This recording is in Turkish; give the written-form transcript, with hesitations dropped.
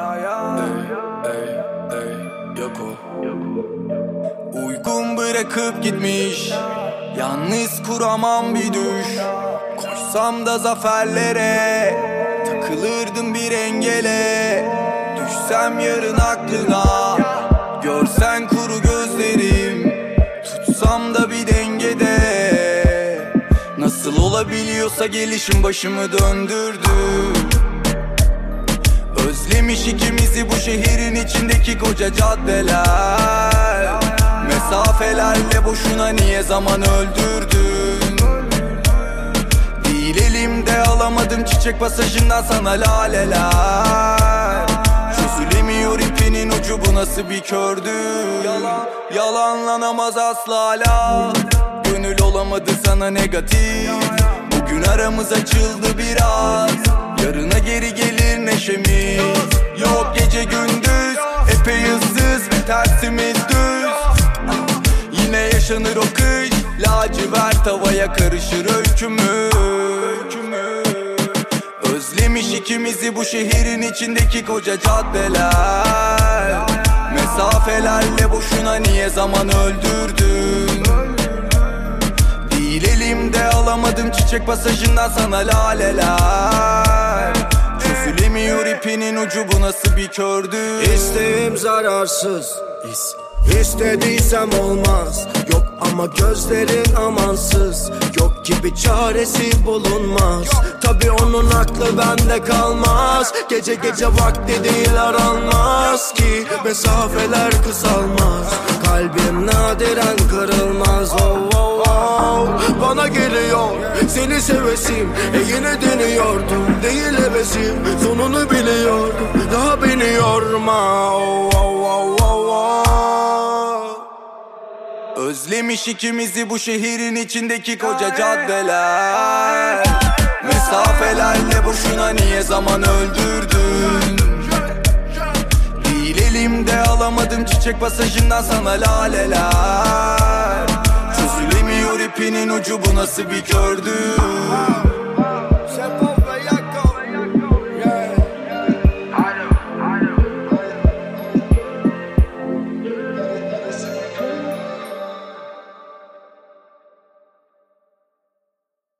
Yok o. Uygun bırakıp gitmiş, yalnız kuramam bir düş. Koşsam da zaferlere, takılırdım bir engele. Düşsem yarın aklına, görsen kuru gözlerim. Tutsam da bir dengede. Nasıl olabiliyorsa gelişim başımı döndürdü. Özlemiş ikimizi bu şehrin içindeki koca caddeler. Mesafelerle boşuna niye zaman öldürdün? Değil elimde alamadım çiçek pasajından sana laleler. Çözülemiyor ipinin ucu, bu nasıl bir kördü? Yalanlanamaz asla hala. Gönül olamadı sana negatif. Bugün aramız açıldı biraz, yarına geri gelir neşemiz. Yok gece gündüz, epey ıssız ve tersimiz düz. Yine yaşanır o kış, lacivert havaya karışır öykümüz. Özlemiş ikimizi bu şehrin içindeki koca caddeler. Mesafelerle boşuna niye zaman öldürdün? Değil elimde alamadım çiçek pasajından sana laleler. Çözülemiyor ipinin ucu, bu nasıl bir kördü? İsteğim zararsız, İstediysem olmaz. Yok ama gözlerin amansız. Yok gibi çaresi bulunmaz. Tabi onun aklı bende kalmaz. Gece gece vakti değil aranmaz ki. Mesafeler kısalmaz. Kalbim nadiren kırılmaz. Oh, oh, oh. Bana geliyor seni sevesim. Yine deniyordum değil hevesim. Sonunu biliyordum, daha beni yorma. Oh, oh, oh, oh, oh. Özlemiş ikimizi bu şehrin içindeki koca caddeler. Mesafelerle boşuna niye zaman öldürdün? Değil elimde alamadım çiçek pasajından sana laleler. Çözülemiyor ipinin ucu, bu nasıl bir kördü?